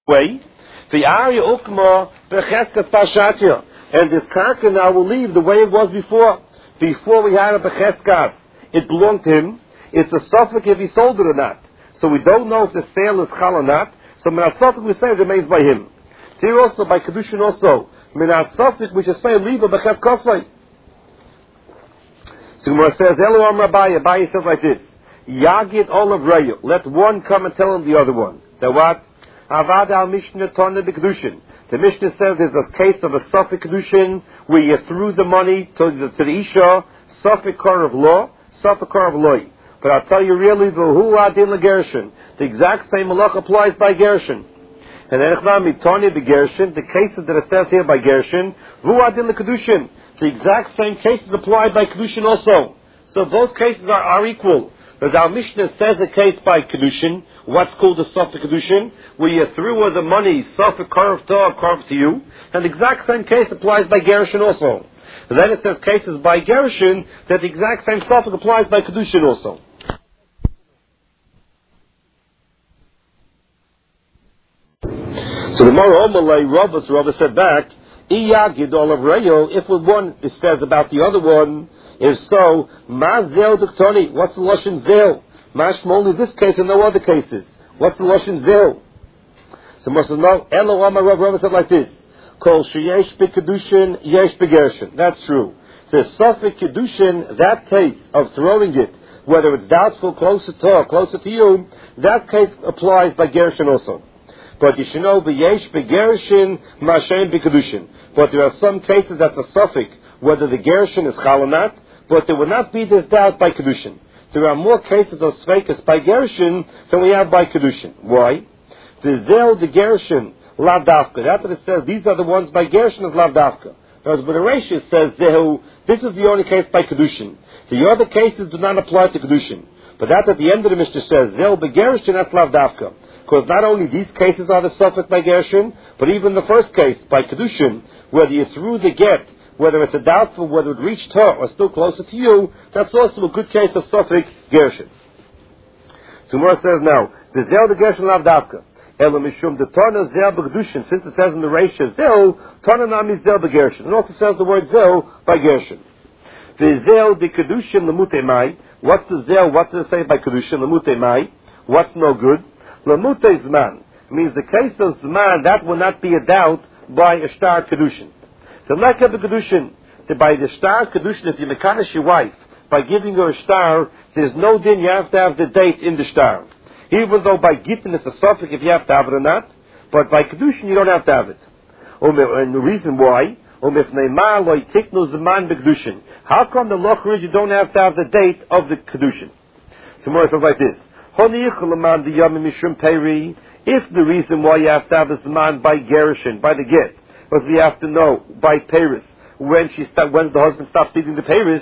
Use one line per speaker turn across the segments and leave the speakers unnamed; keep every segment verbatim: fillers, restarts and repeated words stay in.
way. The Arya Ukma Becheskas Pashatya. And this karka now will leave the way it was before. Before we had a Becheskas, it belonged to him. It's a suffix if he sold it or not. So we don't know if the sale is chal or not. So Minas Suffix we say it remains by him. So here also by Kedushin also, Minas Suffix we should say leave a Beches Kosvay. So Gemara says, Elo Amar Abaye, Abaye says like this, Yagid Olav Reyu, let one come and tell him the other one. That what? Avad al Mishnah Tana the Kedushin. The Mishnah says there's a case of a Suffix Kedushin where you threw the money to the, to the Isha, Suffix Kar of law, Suffix Kar of loy. But I'll tell you really, the Adin LeGershin, the exact same malach applies by Gershin. And then Tanya the Gershin, the cases that it says here by Gershin, Hu Adin LeKedushin, the exact same cases apply by Kedushin also. So both cases are, are equal. As our Mishnah says a case by Kedushin, what's called a Suffix Kedushin, where you threw the money, Suffix Kar of Torah, Kar to you, and the exact same case applies by Gershin also. And then it says cases by Gershin that the exact same Suffix applies by Kedushin also. So the Mara Omalei Rava, so Rava said back, Iyagid Olav Reyo, if with one it says about the other one, if so, Ma Zel Duktoni, what's the Lashon Zel? Mashma in this case and no other cases. What's the Lashon Zel? So Mara says, no, Elo Amar Rav, Rava said like this, Kol Sheyesh B'Kedushin, Yesh B'Gershin. That's true. It says, Suffix Kedushin, that case of throwing it, whether it's doubtful, closer to or closer to you, that case applies by Gershin also. But you should know the yesh begershin mashen bekedushin. But there are some cases that's a suffix whether the gershin is chal or not. But there will not be this doubt by kedushin. There are more cases of sveikas by gershin than we have by kedushin. Why? The zel the gershin lav dafka. That's what it says. These are the ones by gershin is lav dafka. Whereas when the Rashis says zehu, this is the only case by kedushin. The other cases do not apply to kedushin. But that at the end of the Mishnah says zel begershin that's lav dafka. Because not only these cases are the suffix by Gershin, but even the first case, by Kedushin, whether you threw the get, whether it's a doubtful, whether it reached her or still closer to you, that's also a good case of suffix Gershin. So Gemara says now, the Zel the Gershin lav dafka. Elo mishum the Tana Zel b'Kedushin, since it says in the Reisha Zel, Tana nami Zel b'Gershin. It also says the word Zel by Gershin. The Zel the Kedushin lemute mai. What's the Zel? What does it say by Kedushin lemute mai? What's no good? Lamute Zman means the case of Zman, that will not be a doubt by a star Kedushin. The Lekha Kedushin, by the star Kedushin, if you mekanish your wife, by giving her a star, there's no din, you have to have the date in the star. Even though by Gittin it's a suffix if you have to have it or not, but by Kedushin you don't have to have it. And the reason why, how come the Loch you don't have to have the date of the Kedushin? So more says like this. If the reason why you have to have a Zman by Gershin, by the get, because we have to know by Paris when she start, when the husband stops eating the Paris.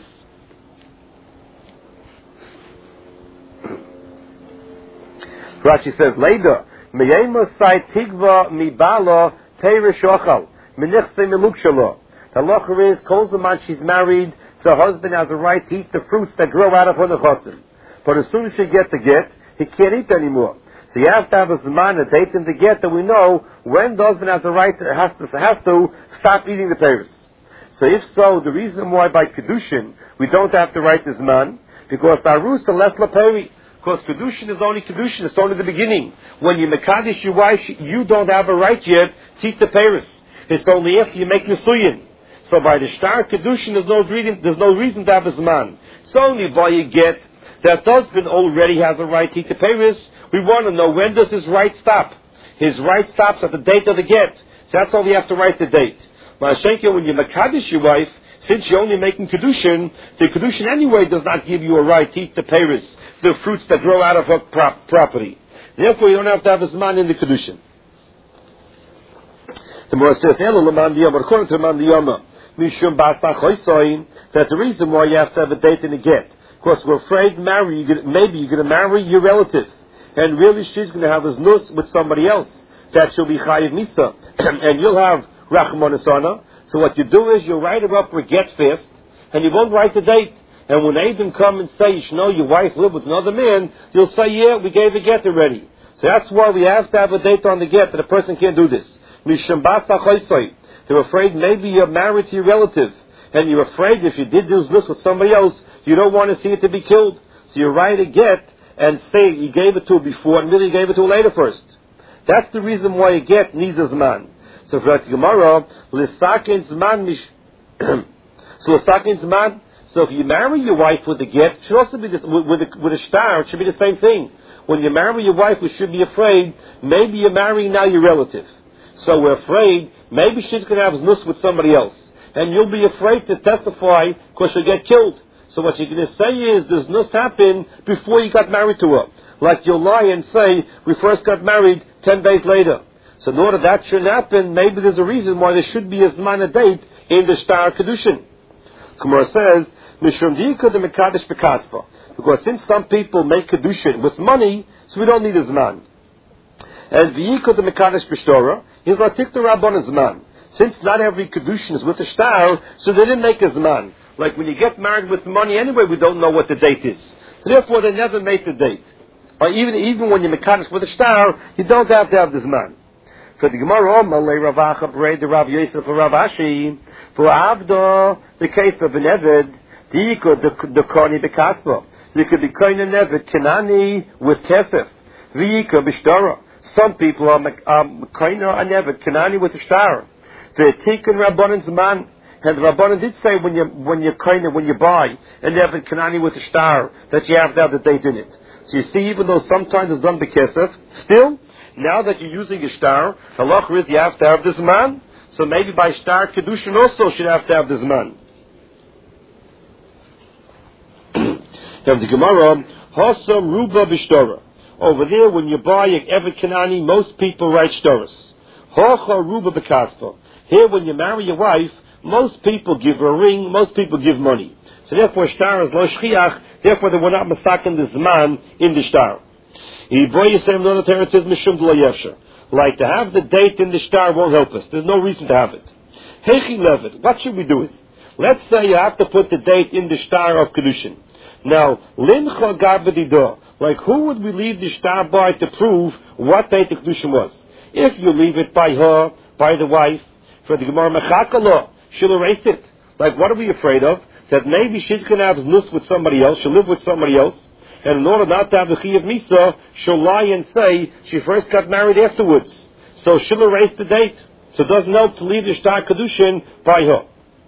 Rashi says later, tigva mibala Paris shochal minichse miluk shalo. The halacha is kol zaman she's married, so her husband has a right to eat the fruits that grow out of her nechasim. But as soon as she gets the get, he can't eat anymore. So you have to have a zman, a date in the get that we know when the husband has a right to, has to, has to stop eating the peiros. So if so, the reason why by Kedushin we don't have to write the zman, because arusa less laperi, because Kedushin is only Kedushin, it's only the beginning. When you mekadesh your wife, you don't have a right yet to eat the peiros. It's only after you make nisuyin. So by the star Kedushin there's no reason, there's no reason to have a zman. It's only by you get that husband already has a right to eat the peiros. We want to know when does his right stop. His right stops at the date of the get. So that's why we have to write the date. Ma'ashenke, when you mekadesh your wife, since you're only making kedushin, the kedushin anyway does not give you a right to eat the peiros, the fruits that grow out of her prop- property. Therefore, you don't have to have a zman in the kedushin. The Morah says, according to Man Diyama, mishum ba'asach hoisoin, that the reason why you have to have a date in the get. Because we're afraid marry, you're gonna, maybe you're going to marry your relative, and really she's going to have a znus with somebody else, that she'll be chayiv misa, and you'll have rachman asana. So what you do is you write her up for get fast, and you won't write the date. And when they even come and say, you should know your wife lived with another man, you'll say, yeah, we gave a get already. So that's why we have to have a date on the get that a person can't do this. They're afraid maybe you're married to your relative, and you're afraid if you did do this with somebody else, you don't want to see it to be killed. So you write a get and say you gave it to her before and really gave it to her later first. That's the reason why a get needs a zman. So for the Gemara, l'sakin zman mish. So l'sakin zman. So if you marry your wife with a get, it should also be this, with, with, a, with a star. It should be the same thing. When you marry your wife, we should be afraid maybe you're marrying now your relative. So we're afraid maybe she's going to have znus with somebody else, and you'll be afraid to testify because she'll get killed. So what you're going to say is the znus happened before you got married to her. Like you'll lie and say we first got married ten days later. So in order that shouldn't happen, maybe there's a reason why there should be a zman a date in the star kedushin. Gemara says mishum dika de mekadesh bekaspa, because since some people make kedushin with money, so we don't need a zman. And v'yika de mekadesh b'shtora is latik the rabban zman. Since not every kedushin is with a star, so they didn't make a zman. Like when you get married with money anyway, we don't know what the date is. So therefore, they never make the date. Or even even when you're mekadesh with a star, you don't have to have the zman. For the Gemara, Malay Ravacha Brei the Rav Yosef Rav Ashi, for Avda, the case of an Eved, the the Koni Bekaspa. You could be Koine Eved Kenani with Kesef. V'yika b'shtora. Some people are Koine and Eved Kenani with a star. The Tikkun Rabbanan Zman. And the Rabbanan did say when you when you Koine, when you buy an Eved Kenani with a star, that you have to have the date in it. So you see, even though sometimes it's done b'kesef, still, now that you're using a star, halacha is you have to have this man. So maybe by star kedushin also should have to have this man. Now the Gemara, Hasam Ruba B'Shtora. Over there, when you buy a Evet Kanani, most people write shtoras. Hacha Ruba B'Kaspa. Here, when you marry your wife, most people give her a ring, most people give money. So therefore, star is lo shchiach. Therefore, they were not masakin the zman in the star. Like to have the date in the star won't help us. There's no reason to have it. Hechi levet. What should we do with? Let's say you have to put the date in the star of kedushin. Now, lincha gabedidah. Like who would we leave the star by to prove what date the kedushin was? If you leave it by her, by the wife, for the Gemara mechakala, she'll erase it. Like what are we afraid of? That maybe she's going to have znus with somebody else, she'll live with somebody else, and in order not to have the chi of misa, she'll lie and say she first got married afterwards. So she'll erase the date. So it doesn't help to leave the star kedushin by her.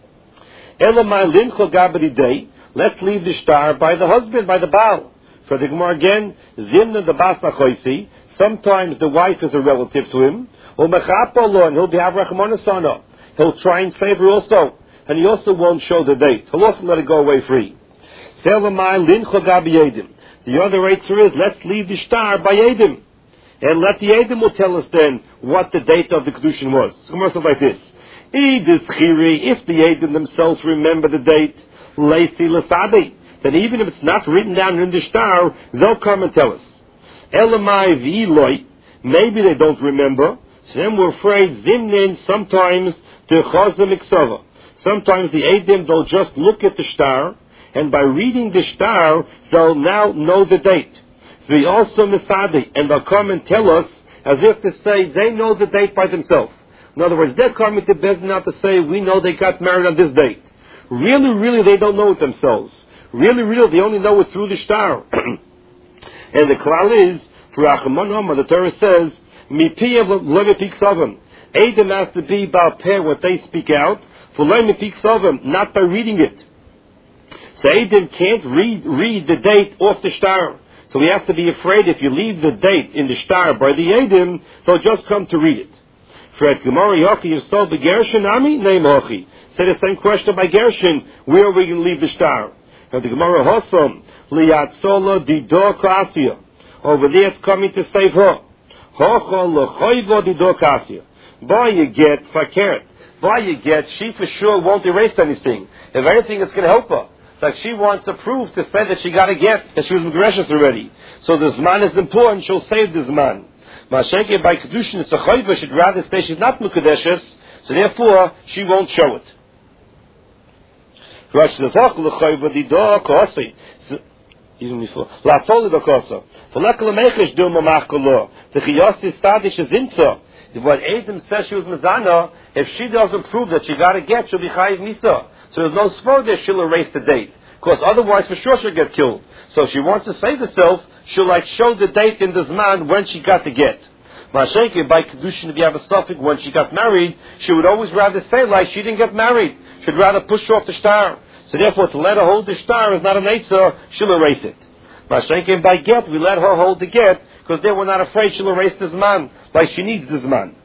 Elamai linchel gabedi day. Let's leave the star by the husband, by the Baal. For the Gemara again, zimna the bas nachoisi. Sometimes the wife is a relative to him. Or mechapolo, and he'll be have rachmanasana. He'll try and save her also. And he also won't show the date. He'll also let it go away free. Selamai linchel gabi yedim. The other answer is, let's leave the star by Edim. And let the Edim will tell us then what the date of the Kedushin was. So Gemara says like this. If the Edim themselves remember the date, Leisi Lasadi, then even if it's not written down in the star, they'll come and tell us. Elamai V'iloi, maybe they don't remember, so then we're afraid Zimnin sometimes to Chazam Iksava. Sometimes the Edim, they'll just look at the star, and by reading the star, they'll now know the date. They also misadi, and they'll come and tell us as if to say they know the date by themselves. In other words, they're coming to Bezdin now to say we know they got married on this date. Really, really, they don't know it themselves. Really, really, they only know it through the star. And the klal is, for Achaman Omar, the Torah says, Mipiyav lemipik savim. Adam has to be about pair what they speak out, for lemipik savim, not by reading it. So Adam can't read read the date off the star. So we have to be afraid if you leave the date in the star by the Adam, they'll just come to read it. Fred Gemara Yochi Yisol beGershin Ami name Hochi. Say the same question by Gershon. Where are we going to leave the star? And the Gemara Hosom Liatzola Dido Kasia. Over there it's coming to save her. Hocho Lechoivo Dido Kasia. By you get Fakert. By you get she for sure won't erase anything. If anything, it's going to help her. Like she wants a proof to say that she got a get, that she was Megreshus already. So the Zman is important, she'll save the Zman. Masheke by Kedushin, it's a Chayva, she'd rather say she's not Mekadeshes, so therefore she won't show it. Even before. La Soli Dokosa. For Lekala Mechish Duma Machkolo. The Chiyostis Sadish is Insa. What Adam says she was Mizana, if she doesn't prove that she got a get, she'll be Chayiv Misa. So there's no spur there, she'll erase the date. Because otherwise, for sure, she'll get killed. So if she wants to save herself, she'll like show the date in this man when she got the get. Masheke, by Kedushin, if you have a suffix, when she got married, she would always rather say like she didn't get married. She'd rather push off the star. So therefore, to let her hold the star is not an Eitzah, she'll erase it. Masheke, by get, we let her hold the get, because they were not afraid she'll erase this man, like she needs this man.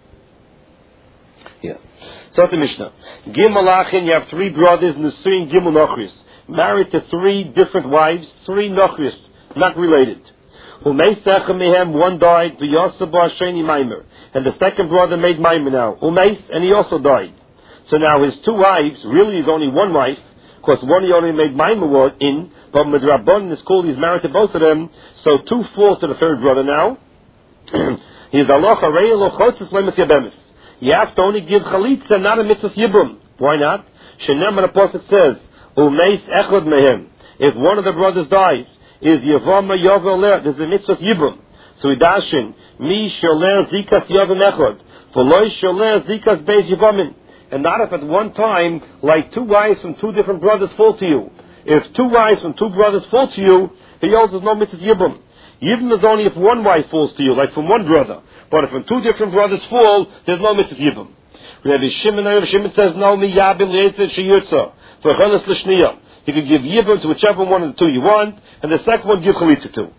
Yeah. So the Mishnah. Gimel Achin, you have three brothers, Nisuin Gimel Nochris, married to three different wives, three Nochris, not related. Umeis Sechem Mehem, one died, V'Yosabar Sheni Maimer, and the second brother made Maimer now. Umeis, and he also died. So now his two wives, really is only one wife, because one he only made Maimer in, but Midrabban is called, he's married to both of them, so two fall to the third brother now. He's Aloch Arei Lo Chotzes Lemes Yabemis. You have to only give Chalitza, not a Mitzvah Yibum. Why not? Shenem and the Apostle says, Umeis Echod Mehem. If one of the brothers dies, is Yavama Yovel, there's a Mitzvah Yibum. So we dashin, Mi Sholer Zikas Yavim Echod. For Loi Sholer Zikas Beis Yavamin. And not if at one time, like two wives from two different brothers fall to you. If two wives from two brothers fall to you, he holds there's no Mitzvah Yibum. Yibum is only if one wife falls to you, like from one brother. But if when two different brothers fall, there's no Mitzvah Yibum. Rabbi Shimon, Rabbi Shimon says, no, mi yabim le'etzet sheyurtza. For cheles l'shniya. You can give Yibum to whichever one of the two you want, and the second one give Chalitza to.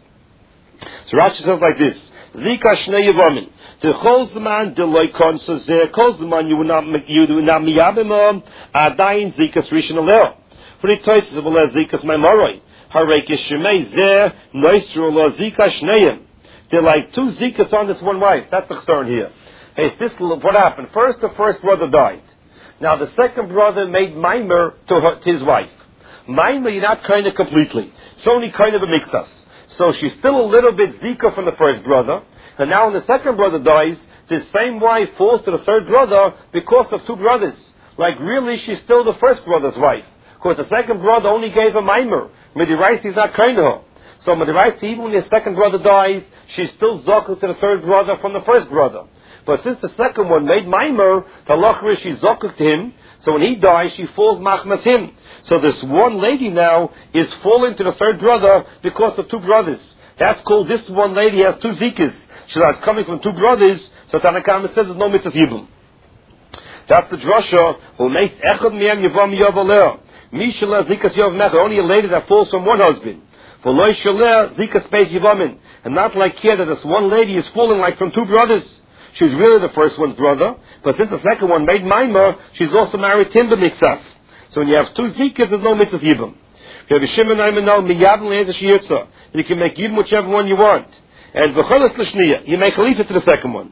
So Rashi says like this, Zika shnei Yivamin. To chol zman de loy konsa zeh, kol zman you will not, you will not mi yabim on, adayin zikas rishon aleo. For the toises of Allah zikas maimoroi. Harekish shemei zeh, noisru lo zika shneyim. They're like two zikas on this one wife. That's the concern here. Hey, this, what happened? First, the first brother died. Now, the second brother made Maimer to, her, to his wife. Maimer, you're not kind of completely. It's only kind of a mix-us. So she's still a little bit zika from the first brother. And now when the second brother dies, the same wife falls to the third brother because of two brothers. Like, really, she's still the first brother's wife. Because the second brother only gave her Maimer. Midiraisi is not kind of her. So Midiraisi, even when the second brother dies, she's still zokel to the third brother from the first brother. But since the second one made Maimer, the halacha is she's zokel to him, so when he dies, she falls machmas him. So this one lady now is falling to the third brother because of two brothers. That's called, this one lady has two zikas. She's coming from two brothers, so Tanakama says there's no mitzvah yibum. That's the drasha, who makes echad miyam yavam yavaleh. Mishala zikas yav mecha, only a lady that falls from one husband. For loy shaleh zikas beis yavamin. And not like here that this one lady is falling like from two brothers. She's really the first one's brother, but since the second one made Maimer, she's also married Timber Mixas. So when you have two zikas, there's no mitzvah yibum. You have a Shimon Ayman miyabim le'ez shiyitza. You can make yibum whichever one you want. And v'cholas l'shniya, you make chalitza to the second one.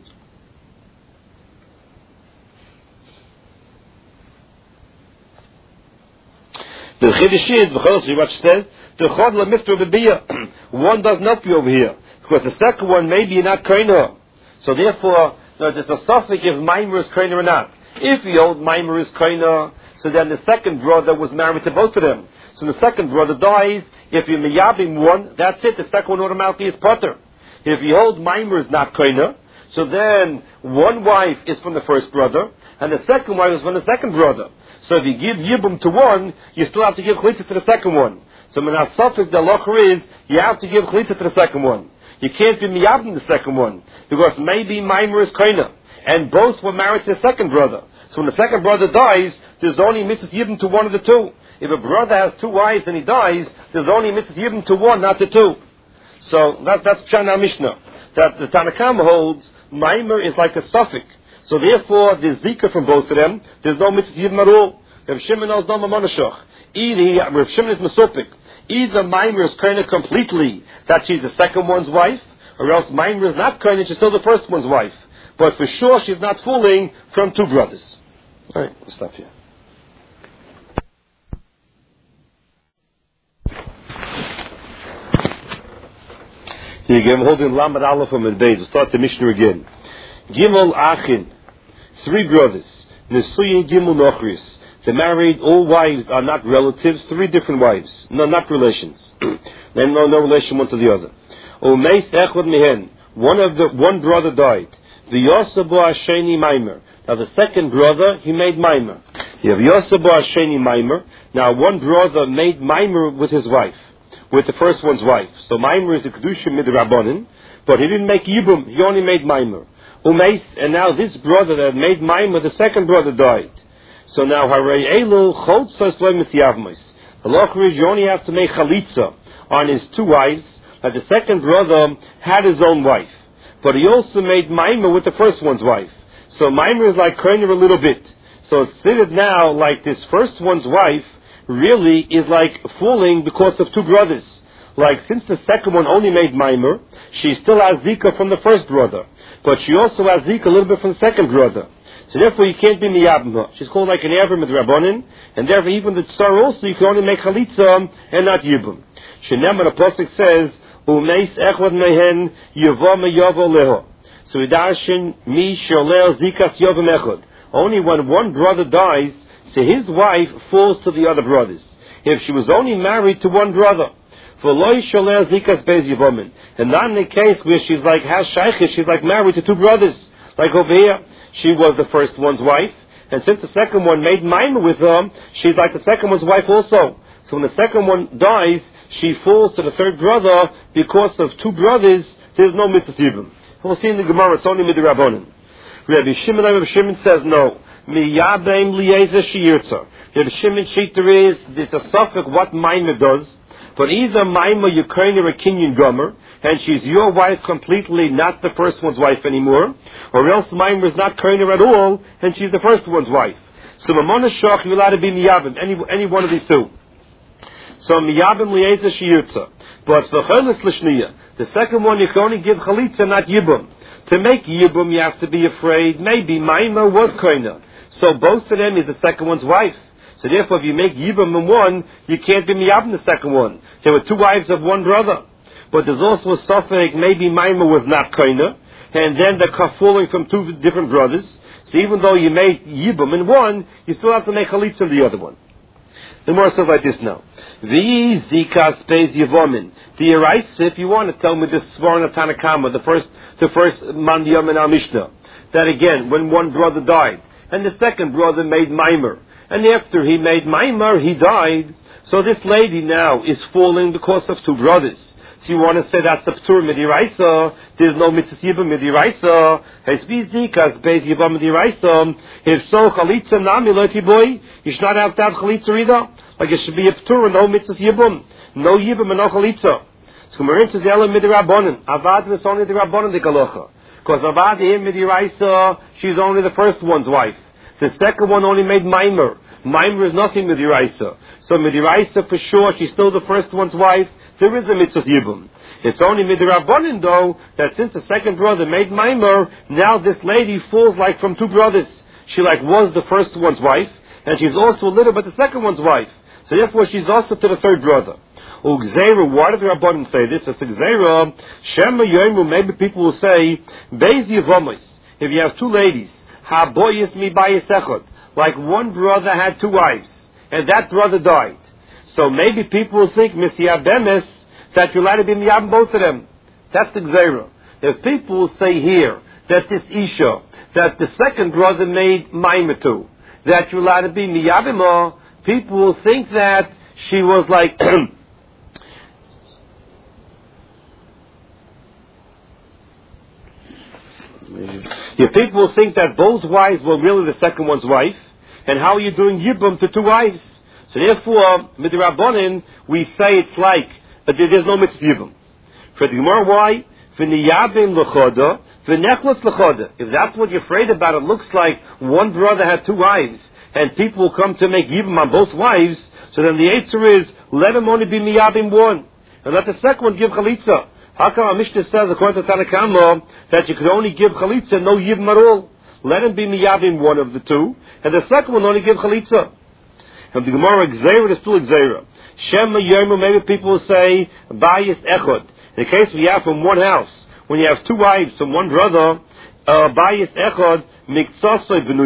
The chiddush is v'cholas, what she says, the chod la'mifter b'biyah. One doesn't help you over here because the second one maybe you're not kainah. So therefore, there's a suffix if Maimer is kainah or not. If the old Maimer is kainah, so then the second brother was married to both of them. So the second brother dies. If you miyabim one, that's it. The second one automatically is potter. If the old Maimer is not kainah, so then one wife is from the first brother, and the second wife is from the second brother. So if you give yibum to one, you still have to give chalitza to the second one. So when our suffix the halacha is, you have to give chalitza to the second one. You can't be miyabim the second one, because maybe Maimer is kainah, and both were married to the second brother. So when the second brother dies, there's only mitzvah yibum to one of the two. If a brother has two wives and he dies, there's only mitzvah yibum to one, not to two. So that, that's Pshana Mishnah. That the Tanakama holds, Maimer is like a suffix. So therefore, there's zika from both of them. There's no mitzvah yibum at all. Rav Shimon knows no mamonashach. Either Rav Shimon is mesopik. Either Maimer is kainah completely, that she's the second one's wife, or else Maimer is not kainah, she's still the first one's wife. But for sure, she's not fooling from two brothers. All right, we'll stop here. Here again, we're holding Lamed Aleph from Beis. We'll start the Mishnah again. Gimel Achin, three brothers. Nesuyin Gimel Nochris. They're married, all wives are not relatives, three different wives. No, not relations. They know no relation one to the other. Umeis echad mihen. One of the, one brother died. V'yosabu hasheni maimer. Now the second brother, he made maimer. You have yosabu hasheni maimer. Now one brother made maimer with his wife, with the first one's wife. So maimer is a kedusha midrabanan, but he didn't make yibum, he only made maimer. Umeis, and now this brother that made maimer, the second brother died. So now harei elu chotzos lo misyavmos. The law is you only have to make chalitza on his two wives. That the second brother had his own wife, but he also made maimer with the first one's wife. So maimer is like koiner a little bit. So it's stated now like this first one's wife really is like fooling because of two brothers. Like since the second one only made maimer, she still has zika from the first brother, but she also has zika a little bit from the second brother. So therefore you can't be miyabma. She's called like an ever with rabbanin, and therefore even the tsar also you can only make chalitza and not yibum. Shenem, the pasuk says umeis echad mehen yavo meyavo leho. So idashin mi sholel zikas yavam echad. Only when one brother dies, so his wife falls to the other brothers. If she was only married to one brother, for loy sholel zikas bez yavomin, and not in the case where she's like has shaykhis, she's like married to two brothers. Like over here, she was the first one's wife, and since the second one made maimer with her, she's like the second one's wife also. So when the second one dies, she falls to the third brother because of two brothers. There's no mitzvah yibum. We'll see in the Gemara, it's only midrabanan. Rabbi Shimon, Rabbi Shimon says no. Miyabem liyeza shiyirtza. Rabbi Shimon shiter is there's a suffix what maimer does, but either maimer yukain or a kinyan gomer, and she's your wife completely, not the first one's wife anymore, or else maimer is not koiner at all, and she's the first one's wife. So mamona shach you're allowed to be miyabem, any any one of these two. So miyabim liyeza shiyirtza. But for chelis l'shniya, the second one you can only give chalitza, not yibum. To make yibum, you have to be afraid maybe maimer was koiner. So both of them is the second one's wife. So therefore, if you make yibum in one, you can't be miyabim the second one. There were two wives of one brother. But there's also a suffix maybe maimer was not koiner, and then they're falling from two different brothers. So even though you make yibum in one, you still have to make chalitza in the other one. The Gemara says like this now. The zika space yivomin. The Eraisa, if you want to tell me this Svarna Tanakama, the first, the first Mandiyam in our Mishnah, that again, when one brother died, and the second brother made maimer, and after he made maimer, he died. So this lady now is falling because of two brothers. So you want to say that's a ptur midiraisa, there's no mitzvah yibam midiraisa, hesbi zikas beis yibam midiraisa. If so, chalitza nami leti boy, you should not have to have chalitza either. Like it should be a ptur and no mitzvah yibam, no yibam and no chalitza. So Marin says yellow midirabonin, avad is only the rabbonin the kalocha, because avad here midiraisa, she's only the first one's wife. The second one only made maimer. Maimer is nothing midiraisa. So midiraisa for sure, she's still the first one's wife. There is a mitzvah yibum. It's only midrabanan though that since the second brother made maimer, now this lady falls like from two brothers. She like was the first one's wife, and she's also a little bit the second one's wife. So therefore she's also to the third brother. Ugzeira, why did the Rabbanan say this? It's Ugzeira, Shema Yoimu, maybe people will say, Beis Yivamos, if you have two ladies, Ha boyis mi bayis echad, like one brother had two wives, and that brother died. So maybe people will think, Misiyabemes, that you're allowed to be miyabim both of them. That's the Gzeira. If people will say here, that this Isha, that the second brother made maimer to, that you're allowed to be miyabim, people will think that she was like, yeah, people will think that both wives were really the second one's wife, and how are you doing yibum to two wives? So therefore, midrabanan, we say it's like uh, there's no mitzvah yibum. For the Gemara, why? V'niyabim l'choda, v'nechlos l'choda. If that's what you're afraid about, it looks like one brother had two wives, and people will come to make yibum on both wives. So then the answer is let him only be miyabim one, and let the second one give chalitza. How come our Mishnah says, according to Tanakama, that you could only give chalitza, no yibum at all? Let him be miyabim one of the two, and the second one only give chalitza. And the Gemara Gzeira is still Gzeira. Shema Yomu, maybe people will say, Bayis Echad. In the case we have from one house, when you have two wives from one brother, uh, Bayis Echad, Miktsasoi